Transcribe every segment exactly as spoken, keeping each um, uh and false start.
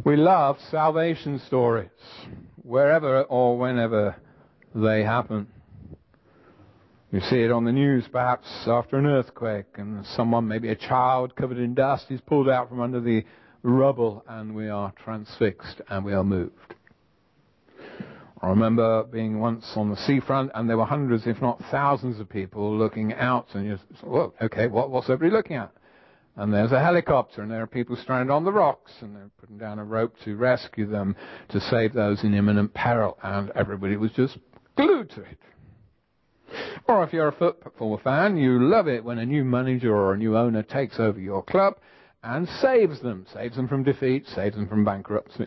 We love salvation stories, wherever or whenever they happen. You see it on the news, perhaps after an earthquake, and someone, maybe a child covered in dust, is pulled out from under the rubble, and we are transfixed and we are moved. I remember being once on the seafront, and there were hundreds, if not thousands, of people looking out, and you just, well, okay, what, what's everybody looking at? And there's a helicopter, and there are people stranded on the rocks, and they're putting down a rope to rescue them, to save those in imminent peril, and everybody was just glued to it. Or if you're a football fan, you love it when a new manager or a new owner takes over your club and saves them, saves them from defeat, saves them from bankruptcy.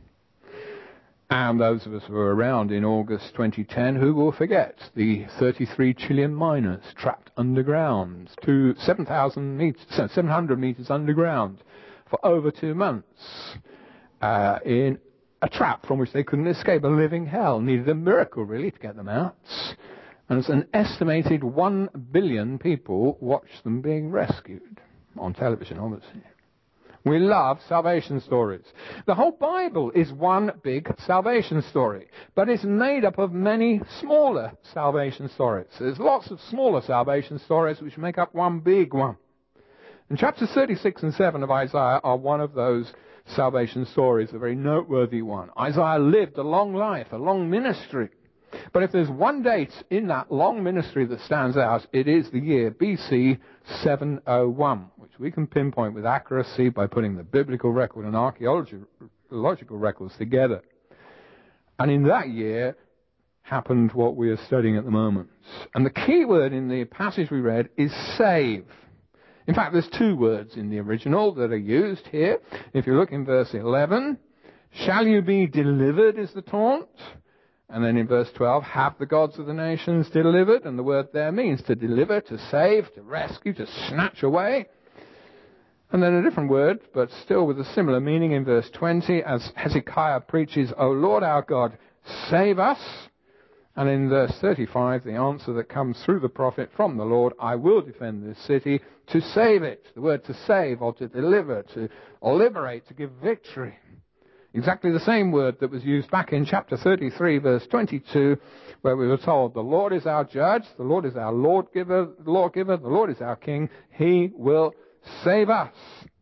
And those of us who were around in August twenty ten, who will forget the thirty-three Chilean miners trapped underground to seven thousand meters, seven hundred meters underground for over two months uh, in a trap from which they couldn't escape, a living hell. Needed a miracle, really, to get them out. And it's an estimated one billion people watched them being rescued on television, obviously. We love salvation stories. The whole Bible is one big salvation story, but it's made up of many smaller salvation stories. There's lots of smaller salvation stories which make up one big one. And chapters thirty-six and seven of Isaiah are one of those salvation stories, a very noteworthy one. Isaiah lived a long life, a long ministry. But if there's one date in that long ministry that stands out, it is the year B C seven oh one, which we can pinpoint with accuracy by putting the biblical record and archaeological records together. And in that year happened what we are studying at the moment. And the key word in the passage we read is save. In fact, there's two words in the original that are used here. If you look in verse eleven, shall you be delivered is the taunt. And then in verse twelve, have the gods of the nations delivered? And the word there means to deliver, to save, to rescue, to snatch away. And then a different word, but still with a similar meaning in verse twenty, as Hezekiah preaches, O Lord our God, save us. And in verse thirty-five, the answer that comes through the prophet from the Lord, I will defend this city, to save it. The word to save or to deliver, to or liberate, to give victory. Exactly the same word that was used back in chapter thirty-three, verse twenty-two, where we were told, the Lord is our judge, the Lord is our lawgiver, lawgiver, the Lord is our king, he will save us.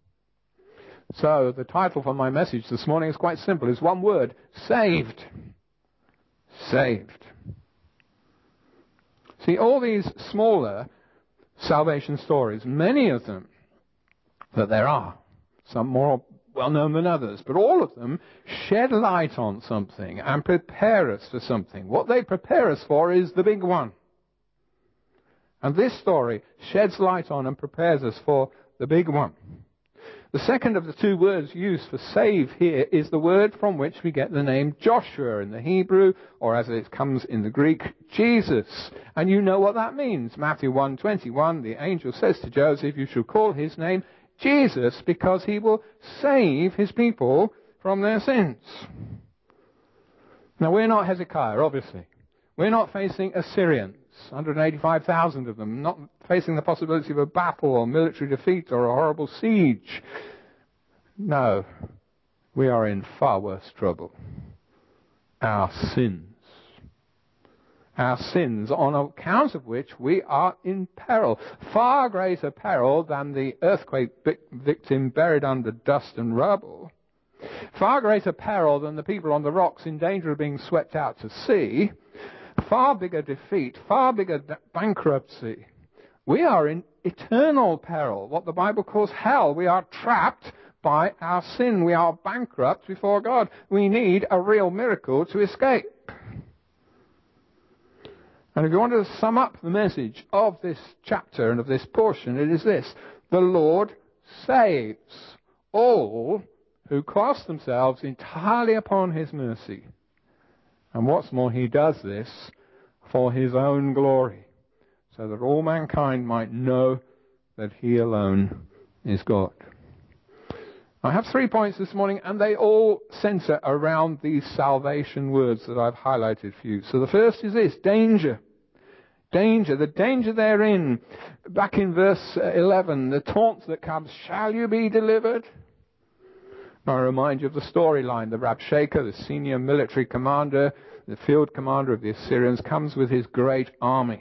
So the title for my message this morning is quite simple. It's one word, saved. Saved. See, all these smaller salvation stories, many of them that there are, some more well known than others, but all of them shed light on something and prepare us for something. What they prepare us for is the big one. And this story sheds light on and prepares us for the big one. The second of the two words used for save here is the word from which we get the name Joshua in the Hebrew, or as it comes in the Greek, Jesus. And you know what that means. Matthew one twenty-one, the angel says to Joseph, you shall call his name Jesus, because he will save his people from their sins. Now, we're not Hezekiah, obviously. We're not facing Assyrians, one hundred eighty-five thousand of them, not facing the possibility of a battle or military defeat or a horrible siege. No, we are in far worse trouble. Our sins. Our sins, on account of which we are in peril. Far greater peril than the earthquake victim buried under dust and rubble. Far greater peril than the people on the rocks in danger of being swept out to sea. Far bigger defeat, far bigger bankruptcy. We are in eternal peril, what the Bible calls hell. We are trapped by our sin. We are bankrupt before God. We need a real miracle to escape. And if you want to sum up the message of this chapter and of this portion, it is this. The Lord saves all who cast themselves entirely upon his mercy. And what's more, he does this for his own glory, so that all mankind might know that he alone is God. I have three points this morning, and they all center around these salvation words that I've highlighted for you. So the first is this, danger. Danger, the danger therein. Back in verse eleven, the taunt that comes, shall you be delivered? I remind you of the storyline. The Rabshakeh, the senior military commander, the field commander of the Assyrians, comes with his great army.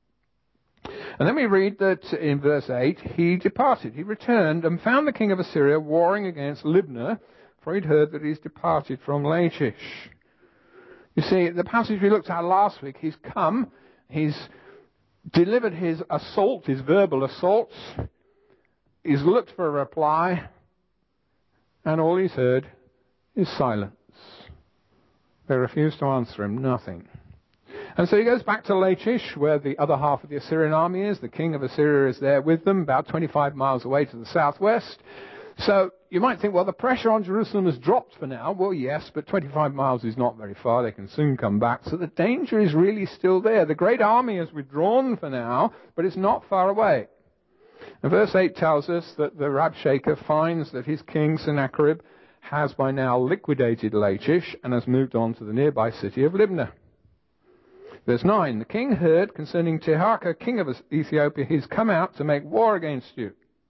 And then we read that in verse eight, he departed, he returned and found the king of Assyria warring against Libnah, for he'd heard that he's departed from Lachish. You see, the passage we looked at last week, he's come, he's delivered his assault, his verbal assaults, he's looked for a reply, and all he's heard is silence. They refuse to answer him, nothing. And so he goes back to Lachish, where the other half of the Assyrian army is. The king of Assyria is there with them, about twenty-five miles away to the southwest. So you might think, well, the pressure on Jerusalem has dropped for now. Well, yes, but twenty-five miles is not very far. They can soon come back. So the danger is really still there. The great army has withdrawn for now, but it's not far away. And verse eight tells us that the Rabshakeh finds that his king, Sennacherib, has by now liquidated Lachish and has moved on to the nearby city of Libnah. Verse nine, the king heard concerning Tirhakah, king of Ethiopia, he's come out to make war against you.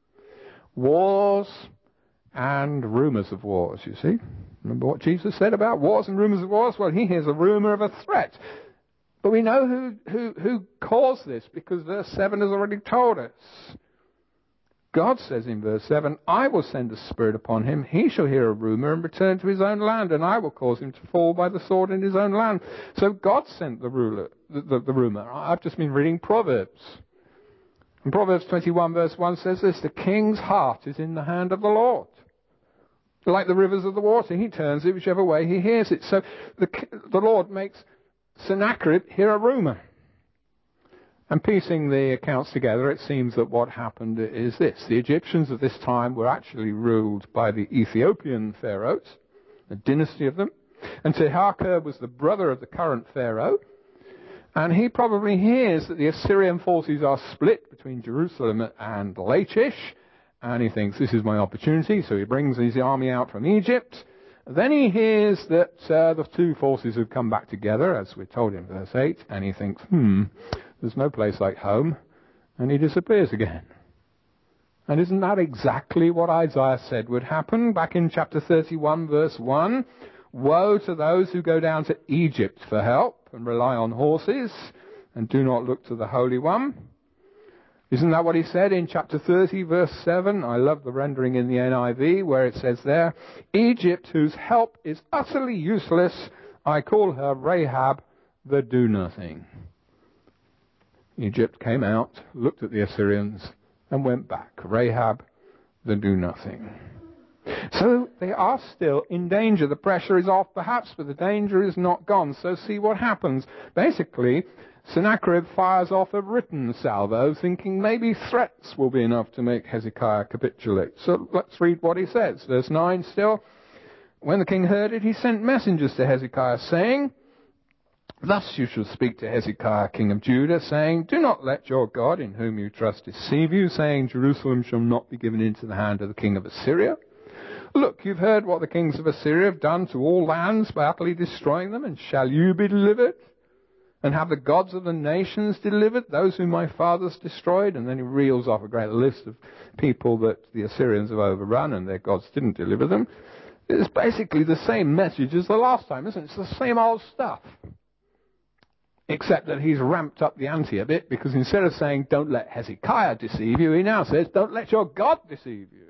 Wars and rumours of wars, you see. Remember what Jesus said about wars and rumours of wars? Well, he hears a rumour of a threat. But we know who, who, who caused this, because verse seven has already told us. God says in verse seven, I will send a spirit upon him. He shall hear a rumour and return to his own land, and I will cause him to fall by the sword in his own land. So God sent the, ruler, the, the, the rumour. I've just been reading Proverbs. And Proverbs twenty-one verse one says this, the king's heart is in the hand of the Lord. Like the rivers of the water, he turns it whichever way he hears it. So the, the Lord makes Sennacherib hear a rumour. And piecing the accounts together, it seems that what happened is this. The Egyptians of this time were actually ruled by the Ethiopian pharaohs, a dynasty of them. And Tirhakah was the brother of the current pharaoh. And he probably hears that the Assyrian forces are split between Jerusalem and Lachish. And he thinks, this is my opportunity. So he brings his army out from Egypt. Then he hears that uh, the two forces have come back together, as we're told in verse eight. And he thinks, hmm... there's no place like home, and he disappears again. And isn't that exactly what Isaiah said would happen back in chapter thirty-one, verse one? Woe to those who go down to Egypt for help and rely on horses and do not look to the Holy One. Isn't that what he said in chapter thirty, verse seven? I love the rendering in the N I V where it says there, Egypt, whose help is utterly useless, I call her Rahab the do-nothing. Egypt came out, looked at the Assyrians, and went back. Rahab, the do-nothing. So they are still in danger. The pressure is off perhaps, but the danger is not gone. So see what happens. Basically, Sennacherib fires off a written salvo, thinking maybe threats will be enough to make Hezekiah capitulate. So let's read what he says. Verse nine still. When the king heard it, he sent messengers to Hezekiah, saying, Thus you shall speak to Hezekiah, king of Judah, saying, Do not let your God, in whom you trust, deceive you, saying, Jerusalem shall not be given into the hand of the king of Assyria. Look, you've heard what the kings of Assyria have done to all lands by utterly destroying them, and shall you be delivered? And have the gods of the nations delivered, those whom my fathers destroyed? And then he reels off a great list of people that the Assyrians have overrun, and their gods didn't deliver them. It's basically the same message as the last time, isn't it? It's the same old stuff. Except that he's ramped up the ante a bit, because instead of saying, don't let Hezekiah deceive you, he now says, don't let your God deceive you.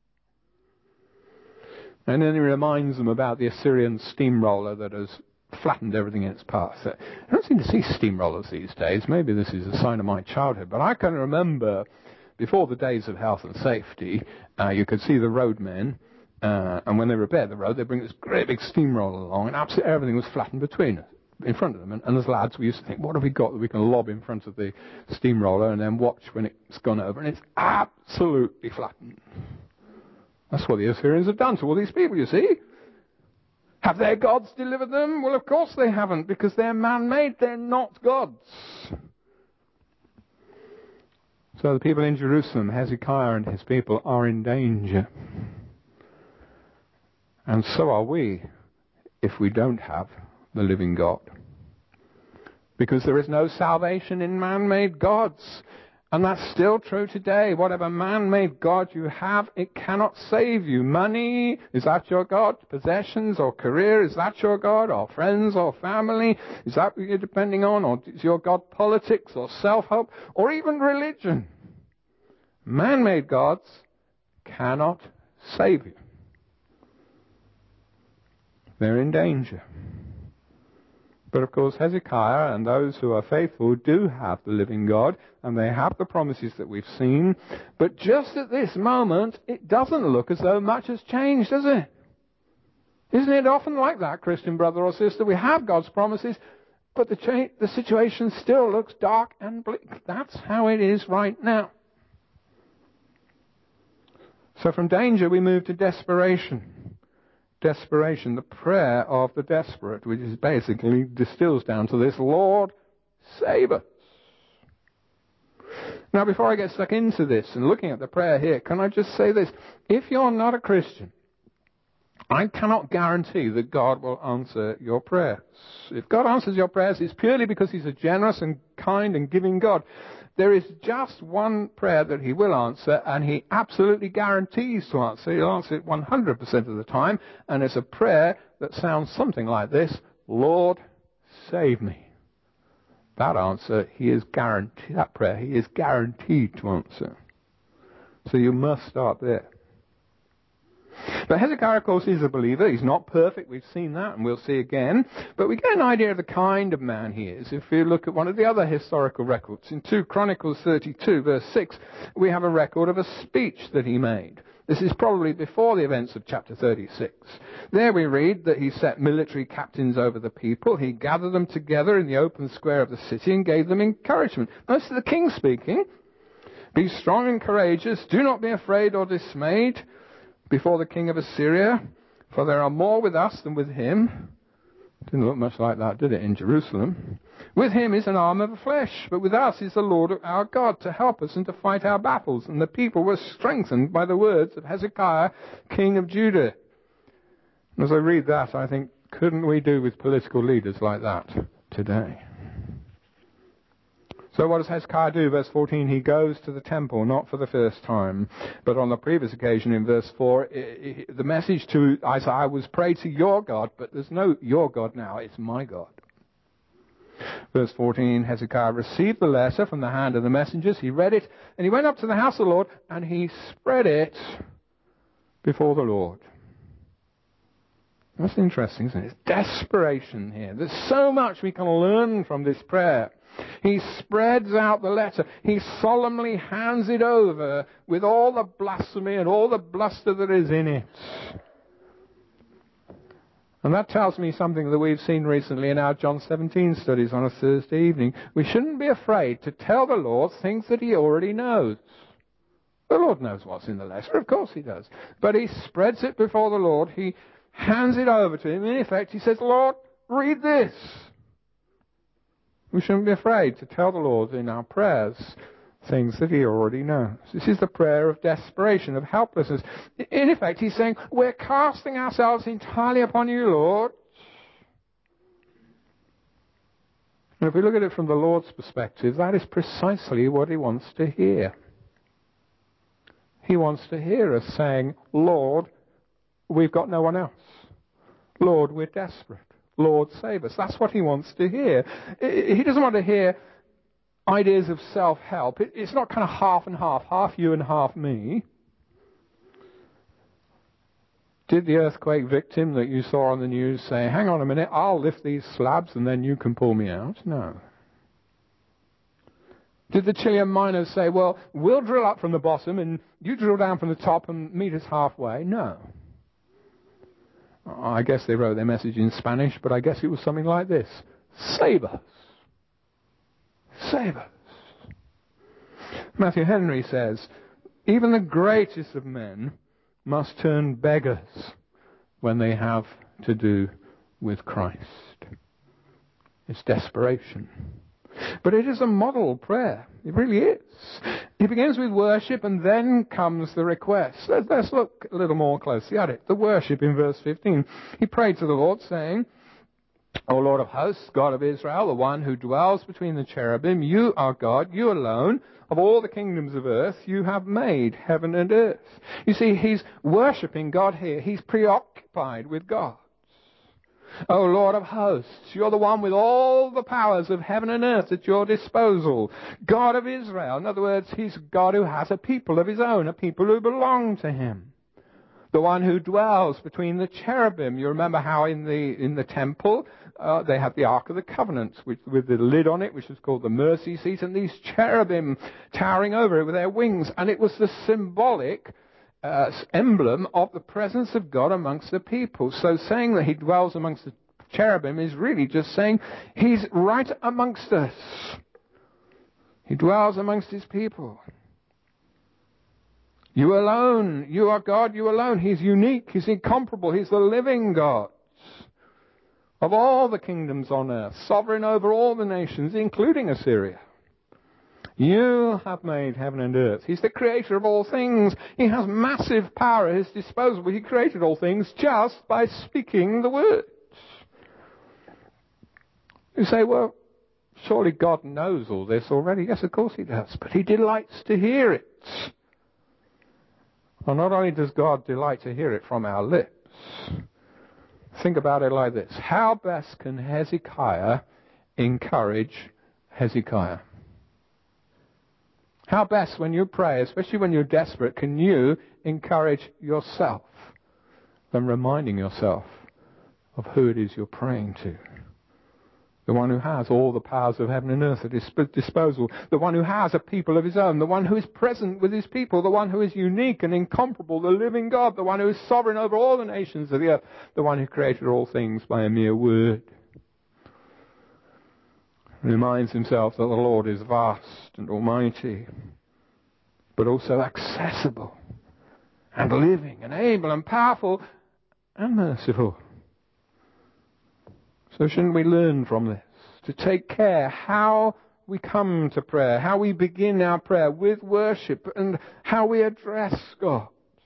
And then he reminds them about the Assyrian steamroller that has flattened everything in its path. I don't seem to see steamrollers these days. Maybe this is a sign of my childhood. But I can remember, before the days of health and safety, uh, you could see the roadmen, uh, and when they repaired the road, they bring this great big steamroller along, and absolutely everything was flattened between us. In front of them, and, and as lads we used to think, what have we got that we can lob in front of the steamroller and then watch when it's gone over, and it's absolutely flattened. That's what the Assyrians have done to all these people, you see. Have their gods delivered them? Well, of course they haven't, because they're man-made, they're not gods. So the people in Jerusalem, Hezekiah and his people, are in danger. And so are we, if we don't have the living God. Because there is no salvation in man-made gods. And that's still true today. Whatever man-made God you have, it cannot save you. Money, is that your God? Possessions or career, is that your God? Or friends or family, is that what you're depending on? Or is your God politics or self-help or even religion? Man-made gods cannot save you. They're in danger. But of course, Hezekiah and those who are faithful do have the living God, and they have the promises that we've seen. But just at this moment, it doesn't look as though much has changed, does it? Isn't it often like that, Christian brother or sister? We have God's promises, but the, cha- the situation still looks dark and bleak. That's how it is right now. So from danger, we move to desperation. Desperation, the prayer of the desperate, which is basically distills down to this: Lord, save us. Now, before I get stuck into this and looking at the prayer here, can I just say this? If you're not a Christian, I cannot guarantee that God will answer your prayers. If God answers your prayers, it's purely because He's a generous and kind and giving God. There is just one prayer that He will answer, and He absolutely guarantees to answer. He'll answer it one hundred percent of the time, and it's a prayer that sounds something like this: Lord, save me. That answer, He is guaranteed, that prayer, He is guaranteed to answer. So you must start there. But Hezekiah, of course, is a believer. He's not perfect. We've seen that, and we'll see again. But we get an idea of the kind of man he is if we look at one of the other historical records. In Second Chronicles thirty-two, verse six, we have a record of a speech that he made. This is probably before the events of chapter thirty-six. There we read that he set military captains over the people. He gathered them together in the open square of the city and gave them encouragement. Now, this is the king speaking. Be strong and courageous. Do not be afraid or dismayed before the king of Assyria, for there are more with us than with him. Didn't look much like that, did it, in Jerusalem? With him is an arm of flesh, but with us is the Lord our God to help us and to fight our battles. And the people were strengthened by the words of Hezekiah, king of Judah. And as I read that, I think, couldn't we do with political leaders like that today? So what does Hezekiah do? Verse fourteen, he goes to the temple, not for the first time, but on the previous occasion in verse four, it, it, the message to Isaiah was, pray to your God, but there's no your God now, it's my God. Verse fourteen, Hezekiah received the letter from the hand of the messengers, he read it, and he went up to the house of the Lord, and he spread it before the Lord. That's interesting, isn't it? It's desperation here. There's so much we can learn from this prayer. He spreads out the letter. He solemnly hands it over with all the blasphemy and all the bluster that is in it. And that tells me something that we've seen recently in our John seventeen studies on a Thursday evening. We shouldn't be afraid to tell the Lord things that He already knows. The Lord knows what's in the letter, of course He does. But He spreads it before the Lord. He hands it over to Him. In effect, He says, Lord, read this. We shouldn't be afraid to tell the Lord in our prayers things that He already knows. This is the prayer of desperation, of helplessness. In effect, He's saying, we're casting ourselves entirely upon You, Lord. And if we look at it from the Lord's perspective, that is precisely what He wants to hear. He wants to hear us saying, Lord, we've got no one else. Lord, we're desperate. Lord, save us. That's what He wants to hear. He doesn't want to hear ideas of self-help. It's not kind of half and half, half you and half me. Did the earthquake victim that you saw on the news say, hang on a minute, I'll lift these slabs and then you can pull me out? No. Did the Chilean miners say, well, we'll drill up from the bottom and you drill down from the top and meet us halfway? No. I guess they wrote their message in Spanish, but I guess it was something like this. Save us. Save us. Matthew Henry says, even the greatest of men must turn beggars when they have to do with Christ. It's desperation. But it is a model prayer. It really is. It begins with worship and then comes the request. Let's, let's look a little more closely at it. The worship in verse fifteen. He prayed to the Lord saying, O Lord of hosts, God of Israel, the one who dwells between the cherubim, you are God, you alone. Of all the kingdoms of earth, you have made heaven and earth. You see, he's worshipping God here. He's preoccupied with God. O Lord of hosts, you're the one with all the powers of heaven and earth at your disposal. God of Israel. In other words, he's God who has a people of his own, a people who belong to him. The one who dwells between the cherubim. You remember how in the in the temple uh, they had the Ark of the Covenant with, with the lid on it, which is called the mercy seat, and these cherubim towering over it with their wings. And it was the symbolic uh, emblem of the presence of God amongst the people. So saying that he dwells amongst the cherubim is really just saying he's right amongst us. He dwells amongst his people. You alone, you are God, you alone. He's unique, he's incomparable, he's the living God of all the kingdoms on earth, sovereign over all the nations, including Assyria. You have made heaven and earth. He's the creator of all things. He has massive power at his disposal. He created all things just by speaking the words. You say, well, surely God knows all this already. Yes, of course he does, but he delights to hear it. Well, not only does God delight to hear it from our lips, think about it like this. How best can Hezekiah encourage Hezekiah? How best, when you pray, especially when you're desperate, can you encourage yourself than reminding yourself of who it is you're praying to? The one who has all the powers of heaven and earth at his disposal. The one who has a people of his own. The one who is present with his people. The one who is unique and incomparable. The living God. The one who is sovereign over all the nations of the earth. The one who created all things by a mere word. Reminds himself that the Lord is vast and almighty, but also accessible and living and able and powerful and merciful. So shouldn't we learn from this to take care how we come to prayer, how we begin our prayer with worship, and how we address God?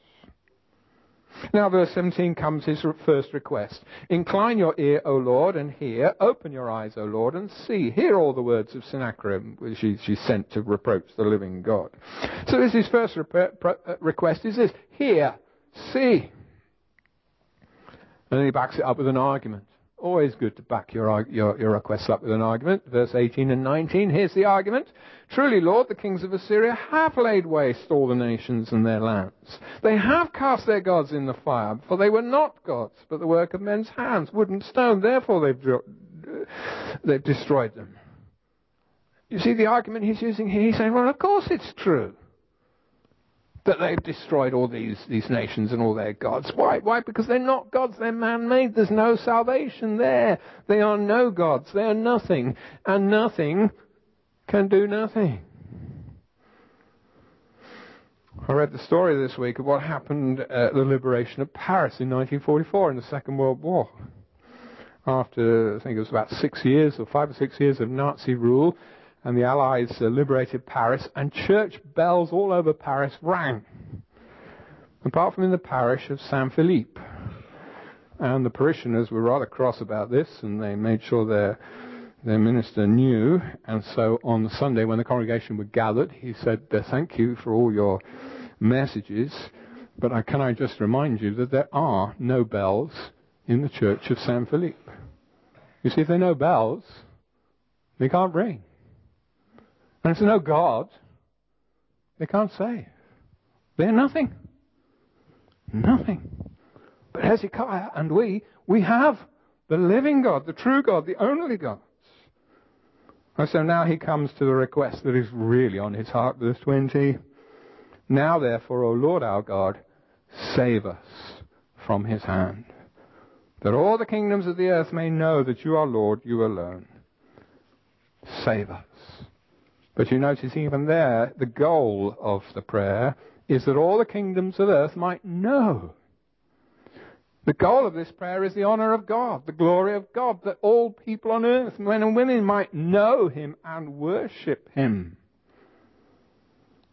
Now verse seventeen comes his first request. Incline your ear, O Lord, and hear. Open your eyes, O Lord, and see. Hear all the words of Sennacherib, which she, she sent to reproach the living God. So this is his first request is this. Hear, see. And then he backs it up with an argument. Always good to back your, your, your requests up with an argument. Verse eighteen and nineteen, here's the argument. Truly, Lord, the kings of Assyria have laid waste all the nations and their lands. They have cast their gods in the fire, for they were not gods, but the work of men's hands, wood and stone. Therefore they've, they've destroyed them. You see the argument he's using here? He's saying, well, of course it's true that they've destroyed all these, these nations and all their gods. Why? Why? Because they're not gods. They're man-made. There's no salvation there. They are no gods. They are nothing. And nothing can do nothing. I read the story this week of what happened at the liberation of Paris in nineteen forty-four in the Second World War. After, I think it was about six years or five or six years of Nazi rule, and the Allies uh, liberated Paris, and church bells all over Paris rang. Apart from in the parish of Saint-Philippe. And the parishioners were rather cross about this, and they made sure their, their minister knew. And so on the Sunday when the congregation were gathered, he said, thank you for all your messages, but I, can I just remind you that there are no bells in the church of Saint-Philippe. You see, if there are no bells, they can't ring. And if there's no God, they can't save. They're nothing. Nothing. But Hezekiah and we, we have the living God, the true God, the only God. And so now he comes to the request that is really on his heart, verse twenty. Now therefore, O Lord our God, save us from his hand, that all the kingdoms of the earth may know that you are Lord, you alone. Save us. But you notice even there, the goal of the prayer is that all the kingdoms of earth might know. The goal of this prayer is the honor of God, the glory of God, that all people on earth, men and women, might know him and worship him.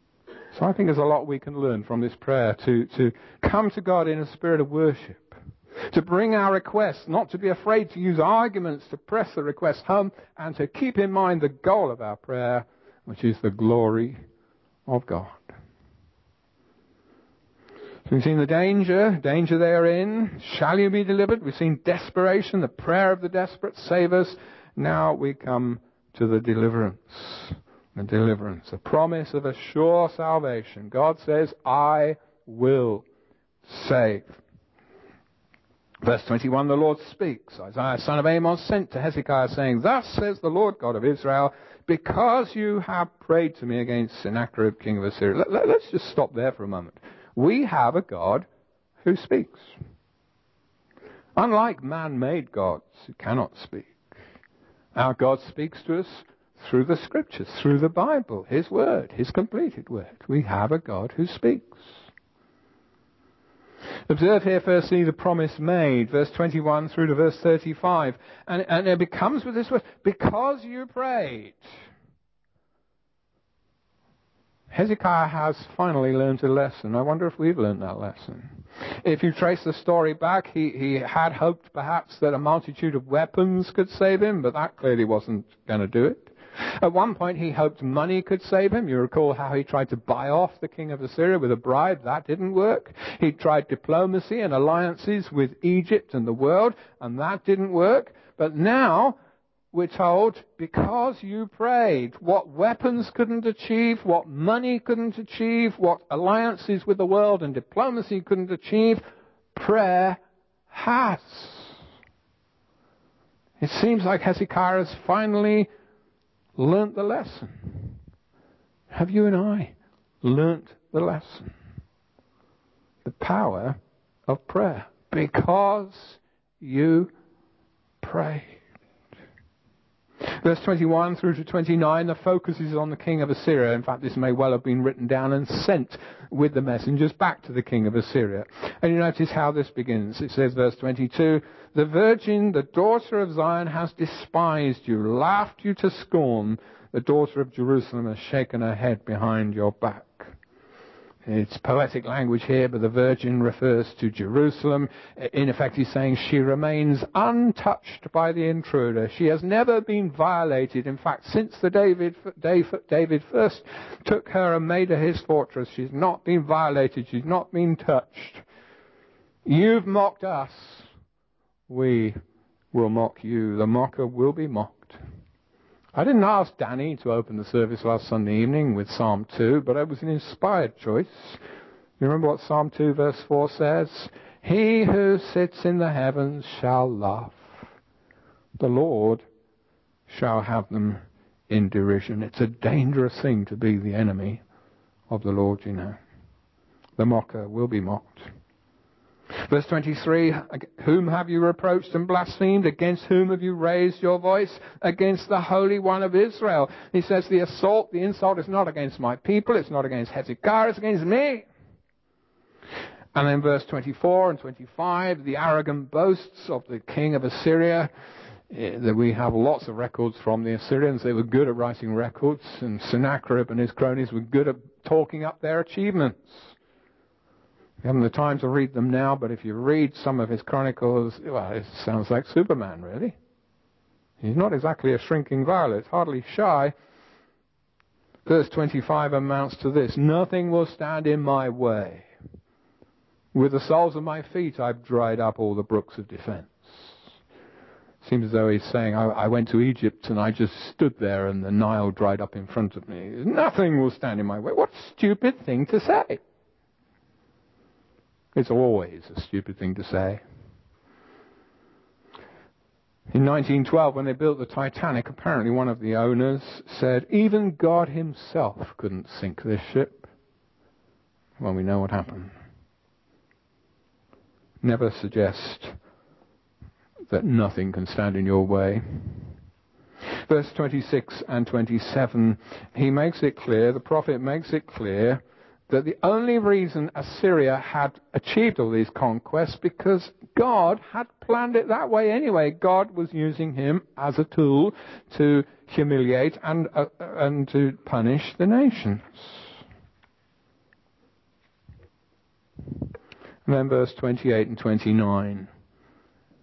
So I think there's a lot we can learn from this prayer to, to come to God in a spirit of worship. To bring our requests, not to be afraid to use arguments to press the request home, and to keep in mind the goal of our prayer, which is the glory of God. So we've seen the danger, danger therein. Shall you be delivered? We've seen desperation, the prayer of the desperate, save us. Now we come to the deliverance. The deliverance, a promise of a sure salvation. God says, I will save. Verse twenty-one, the Lord speaks. Isaiah, son of Amos, sent to Hezekiah, saying, Thus says the Lord God of Israel, because you have prayed to me against Sennacherib, king of Assyria. Let, let, let's just stop there for a moment. We have a God who speaks. Unlike man-made gods who cannot speak, our God speaks to us through the Scriptures, through the Bible, His Word, His completed Word. We have a God who speaks. Observe here firstly the promise made, verse twenty-one through to verse thirty-five. And, and it becomes with this word, because you prayed. Hezekiah has finally learned a lesson. I wonder if we've learned that lesson. If you trace the story back, he, he had hoped perhaps that a multitude of weapons could save him, but that clearly wasn't going to do it. At one point he hoped money could save him. You recall how he tried to buy off the king of Assyria with a bribe. That didn't work. He tried diplomacy and alliances with Egypt and the world, and that didn't work. But now we're told, because you prayed, what weapons couldn't achieve, what money couldn't achieve, what alliances with the world and diplomacy couldn't achieve, prayer has. It seems like Hezekiah has finally learnt the lesson. Have you and I learnt the lesson? The power of prayer. Because you prayed. Verse twenty-one through to twenty-nine, the focus is on the king of Assyria. In fact, this may well have been written down and sent with the messengers back to the king of Assyria. And you notice how this begins. It says, verse twenty-two, the virgin, the daughter of Zion, has despised you, laughed you to scorn. The daughter of Jerusalem has shaken her head behind your back. It's poetic language here, but the virgin refers to Jerusalem. In effect, he's saying she remains untouched by the intruder. She has never been violated. In fact, since the David, David first took her and made her his fortress, she's not been violated. She's not been touched. You've mocked us. We will mock you. The mocker will be mocked. I didn't ask Danny to open the service last Sunday evening with Psalm two, but it was an inspired choice. You remember what Psalm two verse four says? He who sits in the heavens shall laugh. The Lord shall have them in derision. It's a dangerous thing to be the enemy of the Lord, you know. The mocker will be mocked. Verse twenty-three, whom have you reproached and blasphemed? Against whom have you raised your voice? Against the Holy One of Israel. He says the assault, the insult is not against my people, it's not against Hezekiah, it's against me. And then verse twenty-four and twenty-five, the arrogant boasts of the king of Assyria. That we have lots of records from the Assyrians. They were good at writing records, and Sennacherib and his cronies were good at talking up their achievements. We haven't the time to read them now, but if you read some of his chronicles, well, it sounds like Superman, really. He's not exactly a shrinking violet, hardly shy. Verse twenty-five amounts to this: nothing will stand in my way. With the soles of my feet I've dried up all the brooks of defense. Seems as though he's saying, I, I went to Egypt and I just stood there and the Nile dried up in front of me. Nothing will stand in my way. What a stupid thing to say. It's always a stupid thing to say. In nineteen twelve, when they built the Titanic, apparently one of the owners said, even God himself couldn't sink this ship. Well, we know what happened. Never suggest that nothing can stand in your way. Verse twenty-six and twenty-seven, he makes it clear, the prophet makes it clear, that the only reason Assyria had achieved all these conquests because God had planned it that way anyway. God was using him as a tool to humiliate and, uh, and to punish the nations. And then verse twenty-eight and twenty-nine.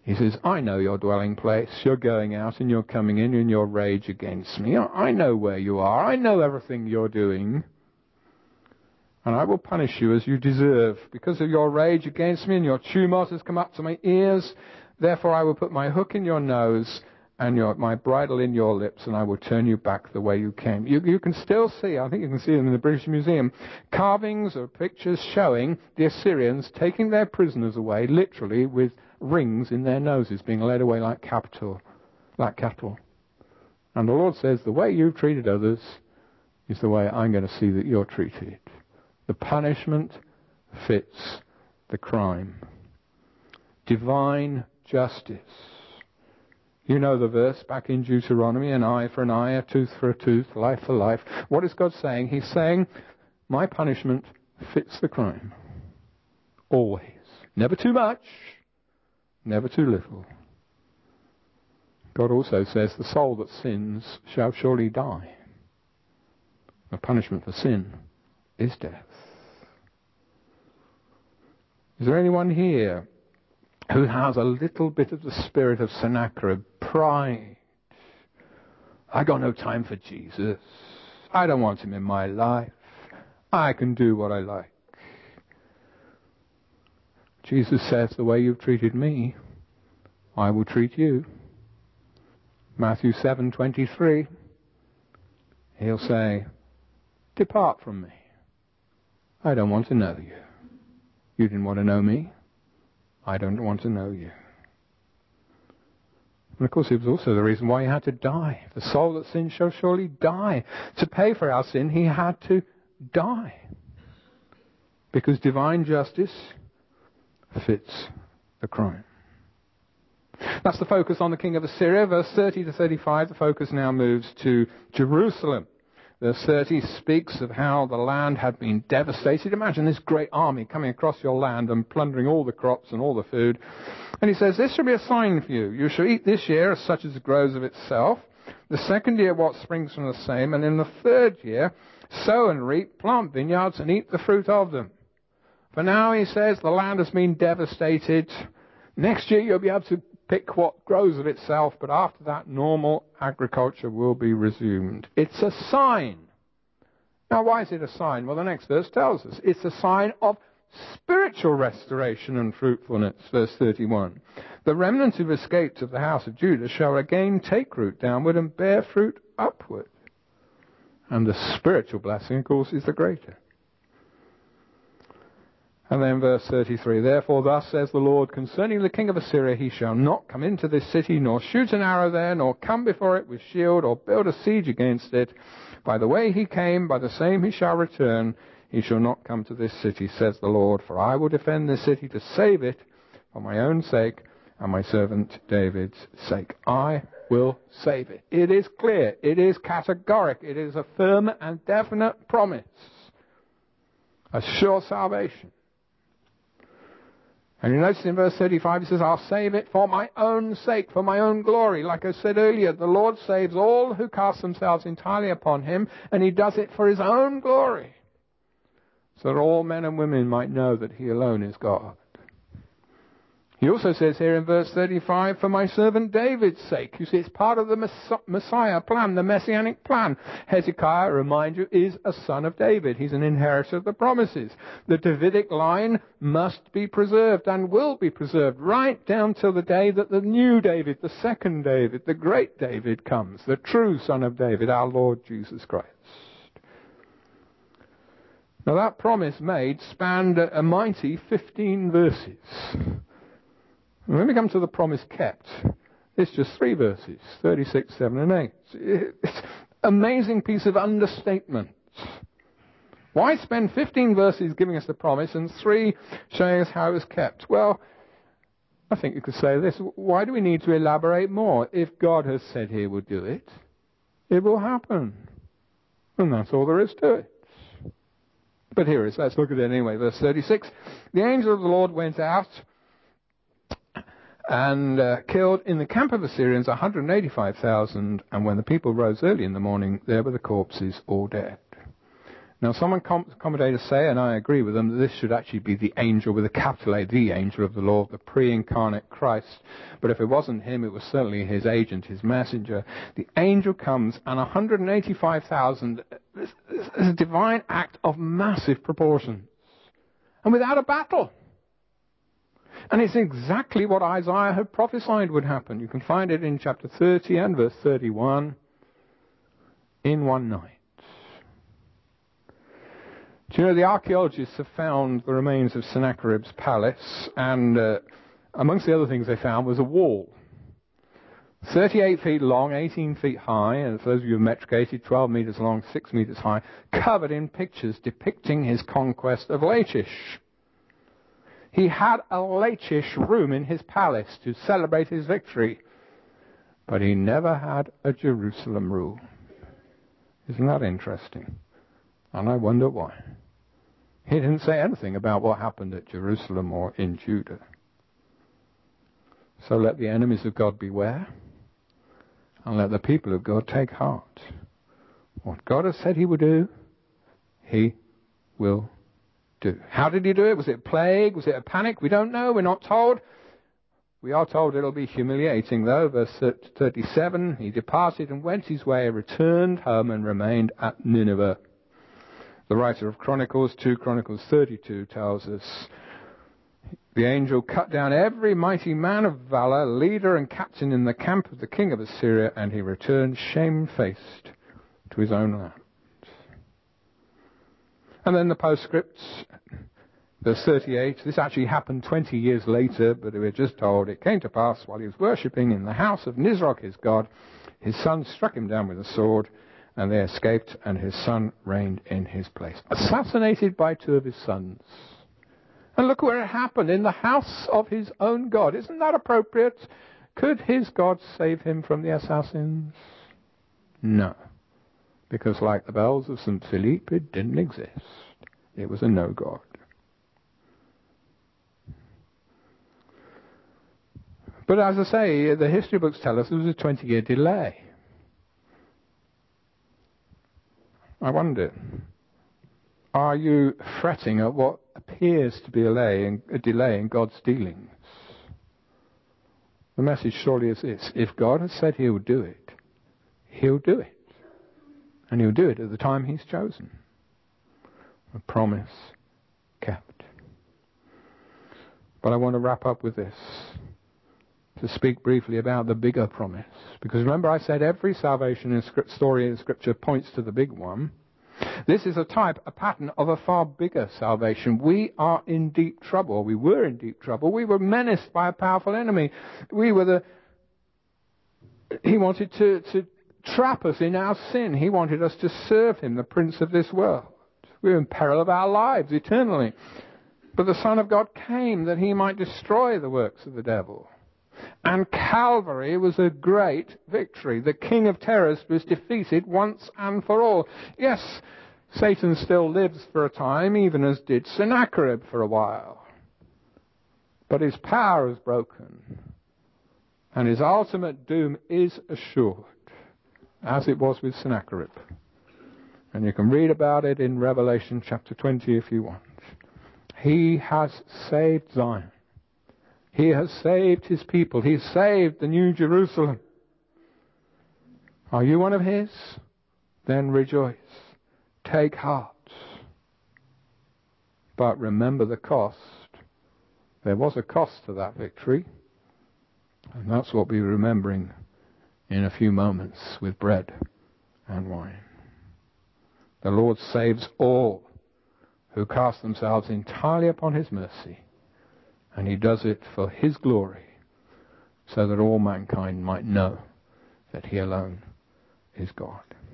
He says, I know your dwelling place. You're going out and you're coming in in your rage against me. I know where you are. I know everything you're doing. And I will punish you as you deserve. Because of your rage against me and your tumult has come up to my ears, therefore I will put my hook in your nose and your, my bridle in your lips, and I will turn you back the way you came. You, you can still see, I think you can see them in the British Museum, carvings or pictures showing the Assyrians taking their prisoners away, literally with rings in their noses, being led away like cattle. Like cattle. And the Lord says, the way you've treated others is the way I'm going to see that you're treated. The punishment fits the crime. Divine justice. You know the verse back in Deuteronomy, an eye for an eye, a tooth for a tooth, life for life. What is God saying? He's saying, my punishment fits the crime. Always. Never too much, never too little. God also says, the soul that sins shall surely die. The punishment for sin is death. Is there anyone here who has a little bit of the spirit of Sennacherib, pride? I got no time for Jesus. I don't want him in my life. I can do what I like. Jesus says, the way you've treated me, I will treat you. Matthew seven twenty-three. He'll say, depart from me. I don't want to know you. You didn't want to know me. I don't want to know you. And of course, it was also the reason why he had to die. The soul that sins shall surely die. To pay for our sin, he had to die. Because divine justice fits the crime. That's the focus on the king of Assyria. Verse thirty to thirty-five, the focus now moves to Jerusalem. Verse thirty speaks of how the land had been devastated. Imagine this great army coming across your land and plundering all the crops and all the food. And he says, this shall be a sign for you. You shall eat this year as such as grows of itself. The second year what springs from the same. And in the third year sow and reap, plant vineyards and eat the fruit of them. For now, he says, the land has been devastated. Next year you'll be able to pick what grows of itself, but after that, normal agriculture will be resumed. It's a sign. Now, why is it a sign? Well, the next verse tells us. It's a sign of spiritual restoration and fruitfulness, verse thirty-one. The remnant who escaped of the house of Judah shall again take root downward and bear fruit upward. And the spiritual blessing, of course, is the greater. And then verse thirty-three, therefore thus says the Lord concerning the king of Assyria, he shall not come into this city, nor shoot an arrow there, nor come before it with shield, or build a siege against it. By the way he came, by the same he shall return. He shall not come to this city, says the Lord, for I will defend this city to save it for my own sake and my servant David's sake. I will save it. It is clear. It is categoric. It is a firm and definite promise. A sure salvation. And you notice in verse thirty-five, he says, I'll save it for my own sake, for my own glory. Like I said earlier, the Lord saves all who cast themselves entirely upon him, and he does it for his own glory, so that all men and women might know that he alone is God. He also says here in verse thirty-five, for my servant David's sake. You see, it's part of the Messiah plan, the Messianic plan. Hezekiah, I remind you, is a son of David. He's an inheritor of the promises. The Davidic line must be preserved and will be preserved right down till the day that the new David, the second David, the great David comes, the true son of David, our Lord Jesus Christ. Now that promise made spanned a mighty fifteen verses. When we come to the promise kept, it's just three verses, thirty-six, seven, and eight. It's an amazing piece of understatement. Why spend fifteen verses giving us the promise and three showing us how it was kept? Well, I think you could say this. Why do we need to elaborate more? If God has said he will do it, it will happen. And that's all there is to it. But here it is. Let's look at it anyway. Verse thirty-six. The angel of the Lord went out and uh, killed in the camp of Assyrians one hundred eighty-five thousand, and when the people rose early in the morning, there were the corpses all dead. Now, some com- commentators say, and I agree with them, that this should actually be the angel with a capital A, the angel of the Lord, the pre-incarnate Christ. But if it wasn't him, it was certainly his agent, his messenger. The angel comes, and one hundred eighty-five thousand is a divine act of massive proportions, and without a battle. And it's exactly what Isaiah had prophesied would happen. You can find it in chapter thirty and verse thirty-one, in one night. Do you know, the archaeologists have found the remains of Sennacherib's palace, and uh, amongst the other things they found was a wall. thirty-eight feet long, eighteen feet high, and for those of you who have metricated, twelve meters long, six meters high, covered in pictures depicting his conquest of Lachish. He had a Lachish room in his palace to celebrate his victory, but he never had a Jerusalem room. Isn't that interesting? And I wonder why. He didn't say anything about what happened at Jerusalem or in Judah. So let the enemies of God beware, and let the people of God take heart. What God has said he will do, he will do. How did he do it? Was it a plague? Was it a panic? We don't know. We're not told. We are told it'll be humiliating, though. Verse thirty-seven, he departed and went his way, returned home and remained at Nineveh. The writer of Chronicles, two Chronicles thirty-two, tells us, the angel cut down every mighty man of valor, leader and captain in the camp of the king of Assyria, and he returned shamefaced to his own land. And then the postscript, verse thirty-eight, this actually happened twenty years later, but we're just told, it came to pass while he was worshipping in the house of Nisroch his god, his son struck him down with a sword, and they escaped, and his son reigned in his place. Assassinated by two of his sons. And look where it happened, in the house of his own God. Isn't that appropriate? Could his God save him from the assassins? No. Because like the bells of Saint Philippe, it didn't exist. It was a no-God. But as I say, the history books tell us there was a twenty-year delay. I wonder, are you fretting at what appears to be a delay in, a delay in God's dealings? The message surely is this: if God has said he'll do it, he'll do it. And he'll do it at the time he's chosen. A promise kept. But I want to wrap up with this, to speak briefly about the bigger promise. Because remember I said every salvation in script, story in Scripture points to the big one. This is a type, a pattern of a far bigger salvation. We are in deep trouble. We were in deep trouble. We were menaced by a powerful enemy. We were the... He wanted to, to trap us in our sin. He wanted us to serve him, the prince of this world. We were in peril of our lives eternally. But the Son of God came that he might destroy the works of the devil. And Calvary was a great victory. The king of terrors was defeated once and for all. Yes, Satan still lives for a time, even as did Sennacherib for a while. But his power is broken. And his ultimate doom is assured, as it was with Sennacherib. And you can read about it in Revelation chapter twenty if you want. He has saved Zion. He has saved his people. He saved the New Jerusalem. Are you one of his? Then rejoice. Take heart. But remember the cost. There was a cost to that victory. And that's what we're remembering in a few moments with bread and wine. The Lord saves all who cast themselves entirely upon his mercy. And he does it for his glory, so that all mankind might know that he alone is God.